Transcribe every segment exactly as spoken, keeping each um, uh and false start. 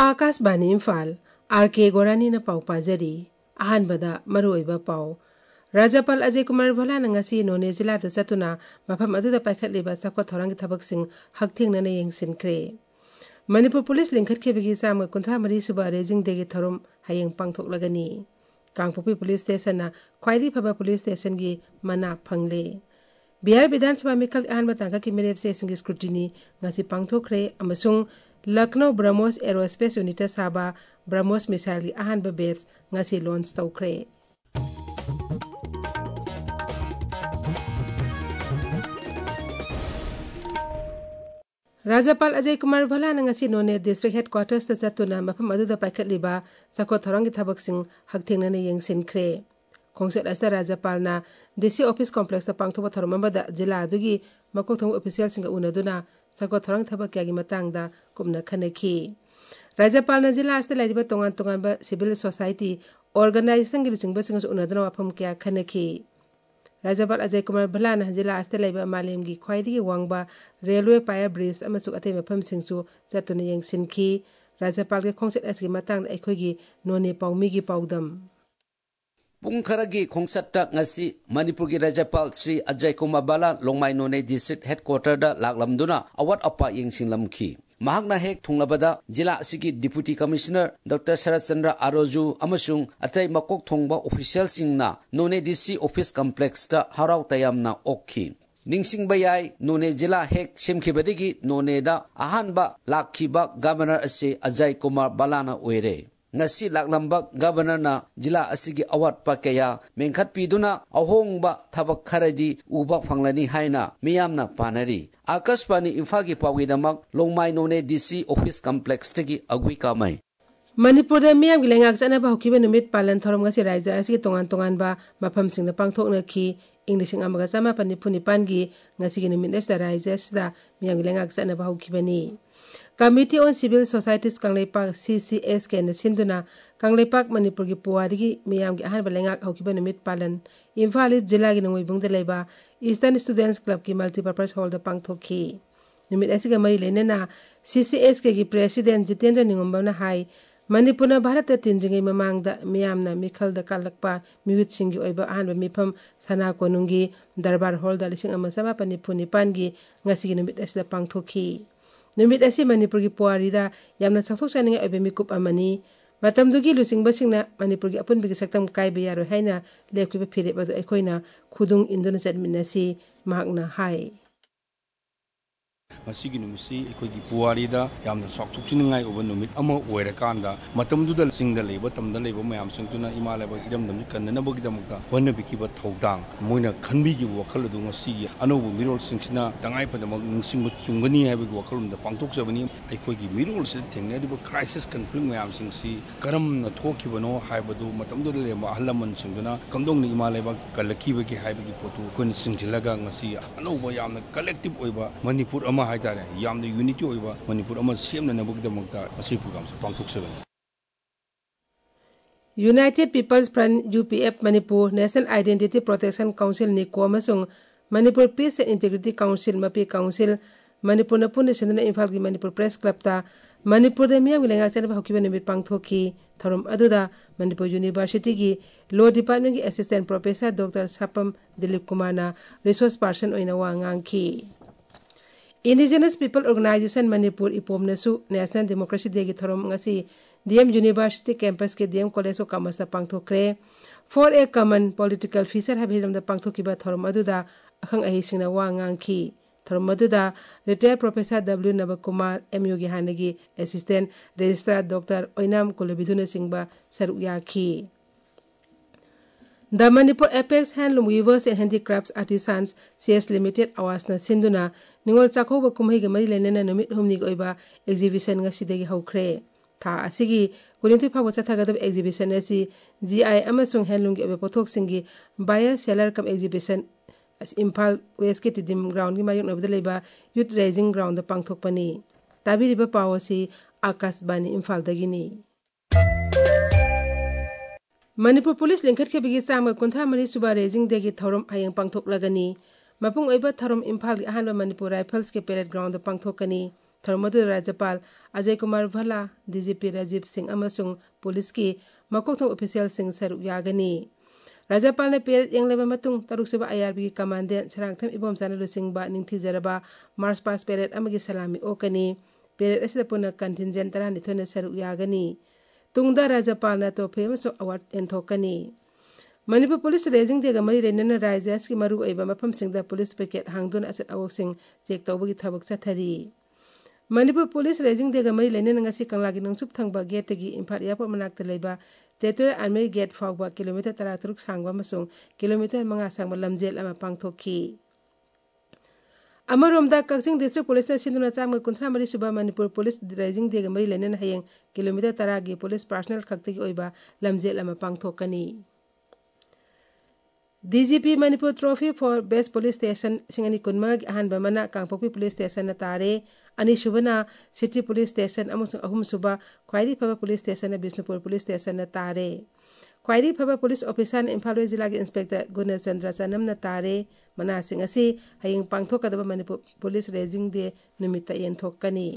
Akashvani Imphal are के गोरानी न पाउ पाजरी अहानबदा मरुओइबा पाउ राज्यपाल अजय कुमार भोलाना ngasi नोने जिलादा चतुना मफम अदुदा पाइखतलिबा साखोत थौरांगी थबकसिंग हकथिंगनना येंगसिनख्रे मणिपुर पुलिस लिंखतखेबगी चाम कुंथ्रा मरी सुबा रेजिंग देगी थरुम हयेंग पांगथोकलगनी कांगपोपी पुलिस स्टेशन ख्वाइदी फबा पुलिस स्टेशन की मना फंगले बिहार विधानसभा मिखल अहानबा तांका की मेरेब स्टेशन की स्क्रूटिनी ngasi पांगथोकरे अमसुंग लखनऊ ब्रह्मोस एरोस्पेस यूनिट साबा ब्रह्मोस मिसाइल की अहानबा बेच ngasi लॉन्च तौखरे राज्यपाल अजय कुमार भोलाना ngasi नोने डिस्ट्रिक्ट हेडक्वार्टर्स चतुना मफम अदुदा पाइखतलिबा साखोत थौरांगी थबकसिंग हकथिंगनना येंगसिनख्रे खोंसेट असा राज्यपालना डीसी ऑफिस कॉम्प्लेक्स पांगथोबा थौरमबदा जिला अदुगी मकोथोंग ऑफिशियल सिंग उनदुना साखोत थौरांग थबक क्यागी मतंगदा कुमना खनखी राज्यपालना जिला अस्ते लाइरिबा तोंगान तोंगानबा सिविल सोसाइटी ऑर्गेनाइजेशन की लुचिंगबा सिंग उनदुना वाफम क्या खनखी राज्यपाल अजय कुमार भोलाना जिला अस्ते लाइबा मालेम की ख्वाइदी वांगबा रेलवे पाया ब्रिज अमसु अते मफम सिंगसु चतुना येंगसिनखी राज्यपाल के खोंसेट असगी मतंगदा अखोगी नोने पाउमी की पाउदम पुंखरगी खोंसत्ता ngasi Manipur की राज्यपाल श्री अजय कुमार बाला लोंगमाई नोने डिस्ट्रिक्ट हेडक्वार्टर दा लागलमदुना अवत अपा येंगसिंगलमखी महाकना हेक थुंगलबदा जिला असिगी deputy commissioner doctor Sharad Chandra आरोजू अमसुंग अतै मकोक थोंगबा ऑफिशियल सिंगना नोने डीसी ऑफिस कॉम्प्लेक्स दा हराव तयामना ओखी निंगसिंगबा याय नोने जिला हेक सेमखिबदगी नोने दा अहानबा लाखिबा गवर्नर असे Ajay Kumar बालाना ओइरे ngasi laklamba governor na jila asigi award pa kaya mengkhat piduna ahongba thabak kharadi uba phanglani haina miyamna panari akashpani infagi pawidamak longmai none dc office complex tegi agui kamai Manipur मियाम की लेंगाक चनबा हुकिबा नुमित पालन थोरम ngasi रायजा असigi tongan tongan ba mafam singna pangthoknakhi इंग्लिशिंग अमगा समापन निफु निपान की ngasi gi numit nesta रायजा सदा मियाम की लेंगाक चनबा हुकिबani committee on civil societies Kangleipak CCS K नसिंदुना कांगलेपाक मणिपुर की पुवारी की मियाम की अहान बलेंगाक हौकिबा नुमित पालन इम्फाल जिला की नंगुइबुंग लेबा ईस्टर्न स्टूडेंट्स क्लब की मल्टीपर्पज हॉल द पांगथोखी नुमित असिगा मरी लेनेना सीसीएस के की प्रेसिडेंट जितेंद्र निंगुंबना हाई मणिपुर भारत तिंद्रिंगै ममांगदा मियामना मिखल द कालकपा मिवित सिंगी ओइबा अहानबा मिफम सना कोनुंगी दरबार हॉल द लिसिंग अमा समापन निफु निपान की ngasi gi numit asida पांगथोखी नुमित असी मणिपुर की पुवारीदा यामना सखथोक चानिंग ओइबे मिकुप अमनी मतमदुगी लुसिंगबसिंगना मणिपुर की अपुनबिगी सक्तम काइबे यारो हाइना लेखिबा फिरेब अदु अखोइना खुदुंग इंदुना चटमिनसी मागना हाय मसीगी नुमिसी अखोगी पुवारीदा यामना सखथोकचिनिंगाय ओबा नुमित अमा ओइरकांदा मतमदुदा सिंगदा लेबा तमदा लेबा मयाम सिंगतुना इमालेबा इरमदम कन्ननबगिदमक्ता वनबिकिबा थौदांग मोइना खनबिगी वखल अदु ngasi अनोबु मिरोल सिंगसिना तंगाई पदमक निंगसिंग चुंगनी हाइबगी वखलुमदा पांगथोकजबनी अखोगी मिरोल से थेंगनारिबा क्राइसिस कन्फ्लिक्ट मयाम सिंगसी करमना थोखिबनो हाइबदु मतमदुदा लेबा अहलमन सिंगदुना कमदोंनि इमालेबा कलखिबगी हाइबगी पोतु कोन सिंगजिलगा ngasi अनोबा यामना कलेक्टिव ओइबा मणिपुर अमा हाइतारे यामना यूनिटी ओइबा मणिपुर अमा सेमननबगदमक्ता असि प्रोग्राम से पांगथोकजबनी united people's front UPF Manipur national identity protection council निको अमसुंग Manipur peace and integrity council मपी काउंसिल मणिपुर नपुन सिंधुना इम्फाल की मणिपुर प्रेस क्लब ता मणिपुर द मियाम लेंगा चनबा हुकिबा नुमित पांगथोखी थरुम अदुदा मणिपुर यूनिवर्सिटी की लॉ डिपार्टमेंट की assistant professor doctor Sapam Dilip Kumar ना रिसोर्स पर्सन ओइना वांगांखी इंडिजिनस पीपल ऑर्गेनाइजेशन मणिपुर इपोमनसु नेशनल डेमोक्रेसी डे की थरोम ngasi डीएम यूनिवर्सिटी कैंपस के डीएम कॉलेज ऑफ कॉमर्स पांगथोखरे for a common political future हाबिलमदा पांगथोखिबा थरोम अदुदा अखंग अहिसिंगना वांगांखी थरोम अदुदा retired professor W Nabakumar MU की हानगी असिस्टेंट रजिस्ट्रार डॉक्टर ओइनाम कुलबिधुना सिंगबा सरुक याखी The Manipur Apex Handloom Weavers and Handicrafts Artisans C S Limited Awasna Sinduna Ningol Chakhoba Kumhai ga mari lenena numit humni ga oiba exhibition nga sidagi haukhre tha asigi kulinti phawa chathagadab exhibition asi G I amasung handloom gi oiba pothok singi buyer seller kam exhibition as Imphal West ki tidim ground gi mayok nabda leba youth raising ground da pangthokpani tabiriba pawasi Akashbani Imphal dagini Manipur police लिंखत के बिगी चाम कुंथा मरी सुबा raising देगी थौरम हयंग पांगथोक लगनी मपुंग ओइबा थौरम इम्फाल की अहानबा मणिपुर राइफल्स के पेरेड ग्राउंड पांगथोकनी थौरम अदुदा राज्यपाल अजय कुमार भल्ला डीजीपी राजीव सिंह अमसुंग पुलिस की मकोकथों ऑफिशियल सिंह सरुक यागनी राज्यपाल ने पेरेड यंगलेबा मतुंग तरुकसुबा आईआरबी की कमांडेंट सरंगथम इबोमसाना लुसिंगबा निंगथीजरबा मार्च पास्ट पेरेड अमगी सलामी ओकनी पेरेड असिदा पुना कंटिंजेंट तरानिथोइना सरुक यागनी तुंगदा राज्यपाल ना तोफे अमसुंग अवार्ड एंथोकनी मणिपुर पुलिस रेजिंग देगा मरी लेनना राज्य की मरु ओइबा मफमसिंगदा पुलिस पैकेट हांगदुना असत अवोकसिंग चेक तौबगी थबक चथरी मणिपुर पुलिस रेजिंग देगा मरी लेनना ngasi कंगलागी नंगसुप थंगबा गेट तगी इम्फाल एयरपोर्ट मनाक्ता लेबा टेरिटोरियल आर्मी गेट फाउबा किलोमीटर तरातरुक सांगबा मसुंग किलोमीटर मंगा सांगबा लमजेल अमा पांगथोखी अमरोमदा कक्सिंग डिस्ट्रिक्ट पुलिस ने सिंधुना चांग कुंथ्रा मरी सुबा मणिपुर पुलिस रेजिंग देगा मरी लेनना हयेंग किलोमीटर तरा गी पुलिस पर्सनल खक्तगी ओइबा लमजेल अमा पांगथोकनी DGP Manipur trophy for best police station सिंगनी कुनमंग अहान बमना कांगपोक्पी पुलिस स्टेशन तारे अनि सुबना सिटी पुलिस स्टेशन अमुसुंग अहुम सुबा ख्वाइदी फबा police station Bishnupur police station तारे ख्वाइदी फबा पुलिस ऑफिसर इम्फाल वेस्ट जिला के इंस्पेक्टर गुणचंद्र चनम तारे मना सिंह असि हयिंग पांगथोकदबा मणिपुर पुलिस रेजिंग दे नुमिता येंथोकनी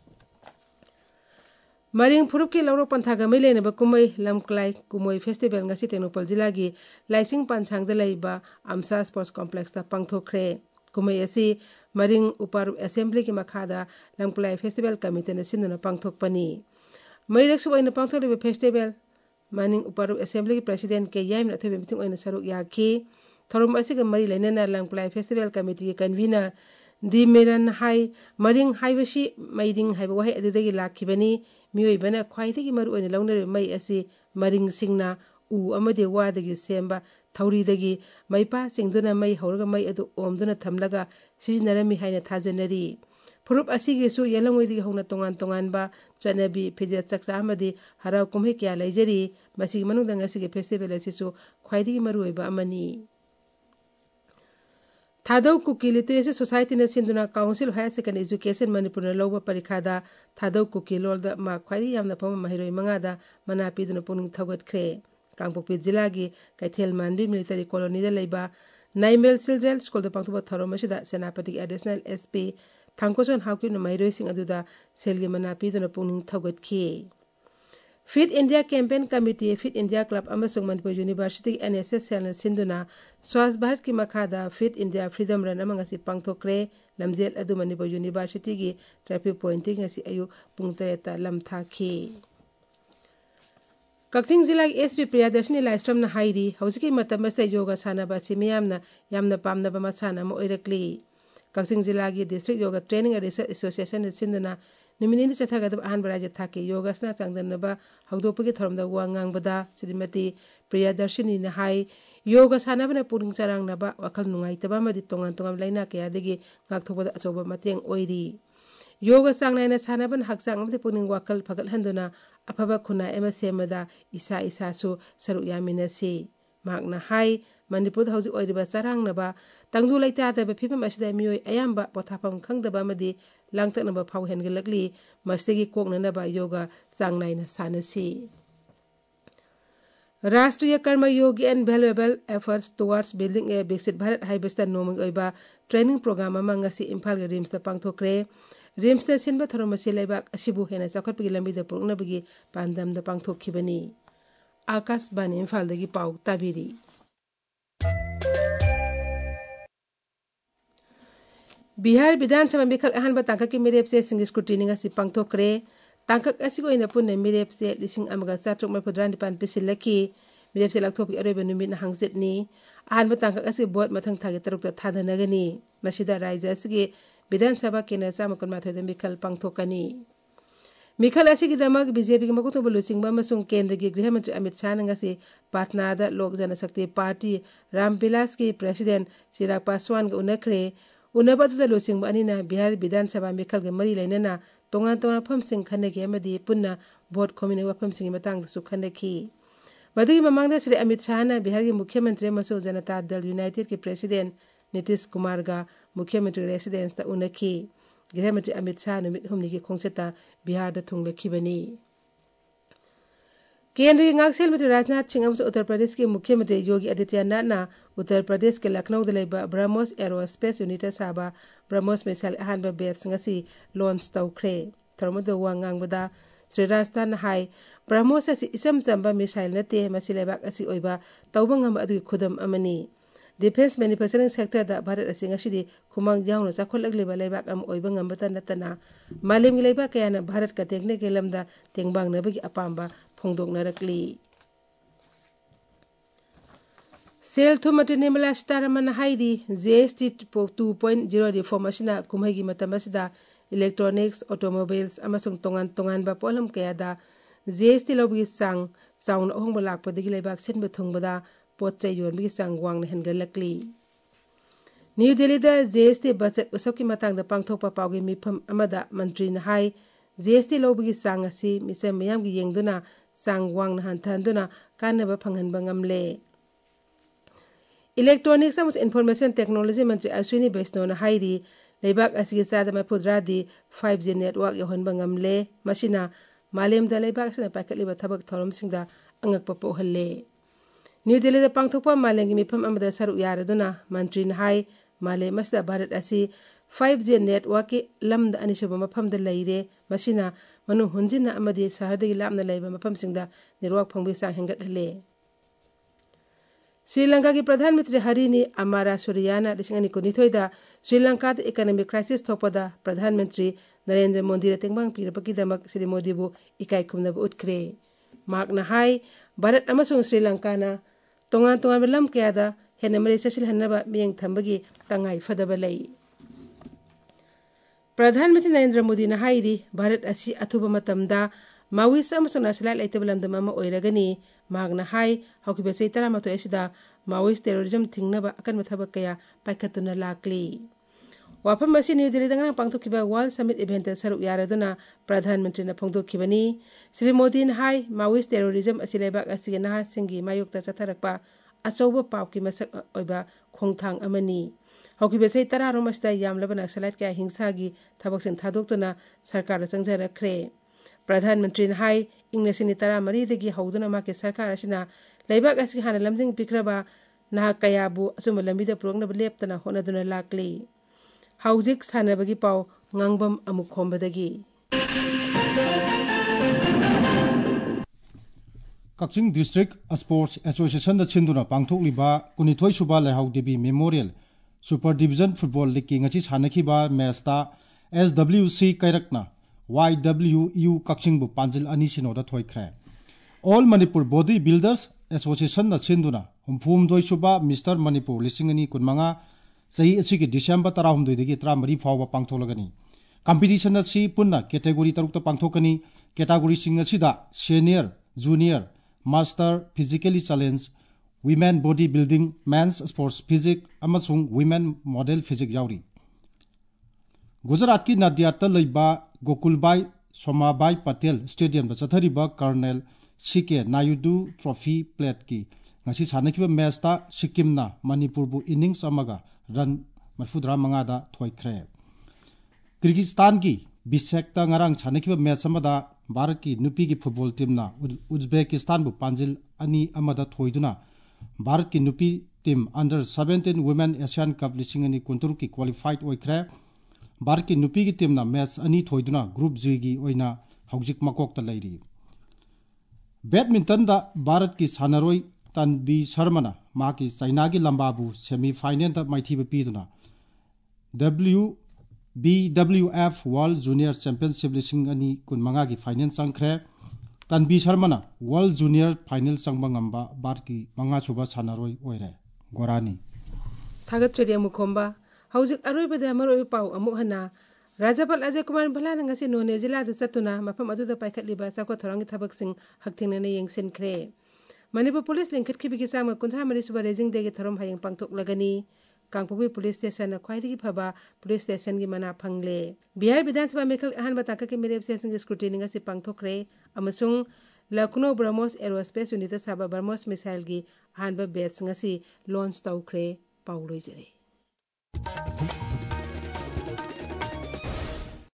मरिंग फुरुप की लौरो पंथागा मै लेनबा कुमै लमक्लाई कुमोई फेस्टिवल ngasi टेक्नोपॉल जिला की लाइसिंग पांछांगदा लैबा आमसा स्पोर्ट्स कॉम्प्लेक्स ता पांगथोखरे कुमै असि मरिंग उपार असेंबली की मखादा लमक्लाई फेस्टिवल कमिटी ने सिंधुना पांगथोकपनी मैरक्सु ओइना पांगथोकलेबा फेस्टिवल मनिंग उपार असेंबली की प्रेसिडेंट के याइम अथोबे मिटिंग ओइना सरुक याखी थोरम असिगा मरि लेनना लमक्लाई फेस्टिवल कमिटी की कन्वीनर दी मेरन हाई मरिंग हाइबसी मैदिंग हाइबा वहाय अदुदगी लाखिबनी मियोइबना ख्वाइदगी मरु ओइना लौनरे मै असि मरिंग सिंगना उ अमदे वादगी सेंबा थौरीदगी मैपा सिंगदुना मै हौरगा मै अदु ओमदुना थमलगा सिजिनरमी हाइना थाजनरी फुरुप असिगेसु येलंगोइदगी हौना तोंगान तोंगानबा चनबी फिजेत चक्सा अमदि हराव कुमहे क्या लैजरी मसिगी मनुंगदा ngasiगे फेस्टिवल असिसु ख्वाइदगी मरु ओइबा अमनी थादौ कुकी लिटरेसी सोसाइटी ने सिंधुना council higher secondary education Manipur लौबा परीक्षादा थादौ कुकी लोलदा मा ख्वाइदी यामना फम महिरोई मंगादा मना पिदुना पुनिंग थगतख्रे कांगपोक्पी जिला की कैथेल मानबी मिलिटरी कॉलोनी दा लैबा नाइमेल चिल्ड्रेन स्कूल दा पांगथोबा थरोमसिदा सेनापति एडिशनल एसपी थांगकोसन हाउकिन महिरोई सिंग अदुदा सेलगी मना पिदुना पुनिंग थगतखी fit India campaign committee fit India club अमसुंग मणिपुर यूनिवर्सिटी एनएसएस सेल सिंधुना स्वास्थ्य भारत की मखादा फिट इंडिया फ्रीडम रन अमंगसी पांगथोक्रे लमजेल अदु मणिपुर यूनिवर्सिटी की ट्रैफिक पॉइंटिंग ngasi अयु पुंग तरेता लमथाखी कक्सिंग जिला की एसपी प्रियादर्शनी लाइस्ट्रम ना हाइरी हौजिकी मतम से योगा सानबा सिमियामना यामना पामनबा मसाना म ओइरकली कक्सिंग जिला की district yoga training and research association सिंधुना निमिनी चथागद अहन बराज थाके योगासना चांगदनबा हौदोपगी थरमदा वांगांगबदा श्रीमती प्रियदर्शिनी ने हाई योगा सानबना पुरिंग चरांगनबा वखल नुंगाइतबा मदि तोंगान तोंगाम लाइना कयादगी गाक्थोबदा अचोबा मतेंग ओइरी योगा चांगनायना सानबन हकचांग अमदि पुरिंग वखल फगल हंदुना अफबा खुना एमा सेमदा इसा इसासु सरु यामिनसी मागना हाई मणिपुर हौजी ओइरिबा चरांगनबा तंगदु लैतादबा फिफम असिदा मियोय अयाम्बा पोथाफम खंगदबा मदि लांगतनबा फाव हेनगलकली मस्तेगी कोकननबा योगा चांगनायना सानसी Rashtriya Karmayogi and valuable efforts towards building a Viksit Bharat हाइबस्ता नोमिंग ओइबा ट्रेनिंग प्रोग्राम अमा ngasi इम्फाल गे रिम्स ता पांगथोक्रे रिम्स ता सिनबा थरोमसी लेबाक असिबु हेना चखटपगी लंबिदा पुरनबगी पांदमदा पांगथोखिबनी आकाशवाणी इम्फाल दगी पाउ ताबिरी बिहार विधानसभा मिखल अहनबा तांकक की मिरेप से सिंग स्क्रूटिनी ngasi पांगथोक्रे तांकक असिगो इन पुन्ने मिरेप से लिसिंग अमगा चाट्रुक मरफुद्रान निपान पिसिलकी मिरेप से लाक्थोपी अरोइबा नुमित हांगजितनी अहनबा तांकक असि बोट मथंग थागे तरुक थादनगनी मसिदा राज्य असि विधानसभा केंद्र चामकन माथोद मिखल पांगथोकनी मिखल असिगी दमक बीजेपी की मकुतुब लुसिंगबा मसुंग केंद्र की गृह मंत्री अमित शाह ngasi पाटनादा लोक जनशक्ति पार्टी रामविलास की प्रेसिडेंट चिराग पासवान ग उनखरे उनबदुदा लुसिंगबा अनिना बिहार विधानसभा मिखल ग मरी लैनना तोंगान तोंगान फमसिंग खन्नगी अमदि पुन्ना वोट खोमिने वफमसिंग मतंग सु खन्नखी मदुगी ममांगदा श्री अमित शाह ना बिहार के मुख्यमंत्री मसु जनता दल यूनाइटेड के प्रेसिडेंट नीतीश कुमार गा मुख्यमंत्री रेसिडेंस ता उनखी गृहमंत्री अमित शाह नुमित हुमनी की खोंसेता बिहार दा थुंगलखिबनी केंद्रीय ngaksel मंत्री राजनाथ सिंह अमसुंग उत्तर प्रदेश के मुख्यमंत्री योगी आदित्यनाथना उत्तर प्रदेश के लखनऊ दलेबा ब्रह्मोस एरोस्पेस यूनिट साबा ब्रह्मोस मिसाइल अहानबा बैच ngasi लॉन्च तौखरे थरमद वांगांगबदा श्री राजनाथ हाई ब्रह्मोस असि इसम चंबा मिसाइल नते मसि लेबाक असि ओइबा तौबंगम अदुगी खुदम अमनी डिफेंस मैन्युफैक्चरिंग सेक्टर दा भारत असि ngasi खुमांग यावनो चाखोलगलेबा लेबाक अम ओइबा ngambata natana मालेम लेबाक कयाना भारत का टेक्निक के लमदा तेंगबांगनबगी अपांबा फोंदोंगनरकली सेल थुम मंत्री निर्मला सीतारमण हाइदी GST two point zero reform असिना कुमहगी मतम असिदा इलेक्ट्रॉनिक्स ऑटोमोबाइल्स अमसुंग तोंगान तोंगानबा पोलम कयादा जीएसटी लौबगी सांग चाउन अहोंग लाकपदगी लेबाक सिनब थुंगबदा पोतचे योनबगी सांग वांगन हेनगलकली न्यू दिल्ली दा जीएसटी बजट उसकी मतंग दा पांगथोकपा पावगी मिफम अमदा मंत्री न हाई जीएसटी लौबगी सांग असि मिसम मयामगी येंगदुना सांग वांगन हंथांदुना कानबा फंगहनबा ngamle इलेक्ट्रॉनिक्स अमस इन्फॉर्मेशन टेक्नोलॉजी मंत्री अश्विनी वैष्णव न हाइदी लेबाक असि चादा मफुद्रादी फाइव जी नेटवर्क योहनबा ngamle मसिना मालेमदा लेबाक असना पाकलिबा थबक थौरमसिंगदा अंगकपा पोहल्ले न्यू दिल्ली दा पांगथोकपा मालेंगी मिफम अमदा सरुक यारदुना मंत्री न हाई मालेम असदा भारत असि फाइव जी नेटवर्क के लमदा अनिसुबा मफमदा लैरे मसिना मनु हुंजिना अमदी शहरदगी लामना लैबा मफमसिंगदा नेटवर्क फंगबी सांग हेंगटहले श्रीलंका की प्रधानमंत्री हरिनी अमारा सूर्याना लिसिंग कुनिथोइदा श्रीलंका इकोनॉमिक क्राइसिस थोपदा प्रधानमंत्री नरेंद्र मोदी तेंगबांग पीरपकीदमक श्री मोदीबू इकाई खुमनब उठ्खरे मार्कना हाई भारत अमसुंग श्रीलंकाना तोंगान तोंगान लम कयादा हेन मरे ससिल हन्नबा मियंग थंबगी तंगाई फदबा लई प्रधानमंत्री नरेंद्र मोदी न हाइरी भारत असि अथुबा मतमदा माविस अमसुंग नासलाल लेतब लमदम अमा ओइरगनी मागना हाई हौकिबे से तरामतो एसिदा माविस टेररिज्म थिंगनबा अकन मथबा कया पाइखतुना लाकली वाफम असि न्यू दिल्ली दंगा पांगथोकिबा वर्ल्ड समिट इवेंट सरुक यारदुना प्रधानमंत्री न फोंदोखिबनी श्री मोदी न हाई माविस टेररिज्म असि लेबाक असि नहा सिंगी मायुक्ता चथरकपा अचौबा पावकी मसक ओइबा खोंथांग अमनी हौकिबे से तरारोम असदा यामलबा नक्सलाइट क्या हिंसागी थबकसिन थादोक्तुना सरकार चंगजरखरे प्रधानमंत्री न हाई इंग्लिसिनी तरा मरीदगी हौदुना माके सरकार असिना लेबाक असि हाना लमजिंग पिक्रबा ना कयाबु असुम लंबिदा पुरंगनब लेपतना होनदुना लाकली हौजिक सानबगी पाव ngangbam amuk khombadagi Kakching District Sports Association da chinduna pangthokliba kunithoi suba lehau debi memorial super division football league ki ngachi sanakhiba match ta S W C kairakna Y W U Kakching bu panjil ani sino da thoikhre All Manipur Body Builders Association da chinduna humphum doi suba Mister Manipur lisingani kunmanga sahi asigi December tarahumdoi degi tramari fawba pangtholagani competition asi punna category tarukta pangthokani category sing asida senior junior master physically challenge women body building men's sports physics amasung women model physics yauri Gujarat ki Nadia ta leiba Gokulbai Somabai Patel Stadium da chathariba Colonel C K Naidu Trophy Plate ki ngasi sanakiba match ta Sikkim na Manipur bu innings amaga run marfudra manga da thoikhre Kyrgyzstan ki Bishkek ta ngarang sanakiba match amada Bharat ki nupi ki football team na Uzbekistan bu panjil ani amada thoiduna Bharat ki nupi team under seventeen women Asian Cup lising ani kuntur ki qualified oikhre Bharat ki nupi ki team na match ani thoiduna group G gi oina haujik makok ta lairi Badminton da Bharat ki sanaroi Tanvi Sharmana ma ki China ki lamba bu semi final da maithiba piduna W B W F World Junior Championship lising ani kun manga ki final sangkhre Tanvi Sharmana World Junior Final sangba ngamba bar ki manga suba sanaroi oire Gorani Thagat chedi amukhomba haujik aroi bada maroi pau amuk hana Rajapal Ajay Kumar Bhala ngasi none jila da satuna mafam adu da paikhatliba sakwa thorangi thabak sing hakthingna yengsen khre Manipur Police lingkhat khibigi sama kuntha mari suba rejing degi thorom hayang pangthok lagani Kangpopi Police Station na khwaidigi phaba Police Station gi mana phangle Bihar Vidhan Sabha Mekhal ahan bataka ki mere session gi scrutiny ngasi pangthokre amasung Lucknow Brahmos Aerospace Unit Sabha Brahmos missile gi ahan ba batch ngasi launch tawkhre pauloi jare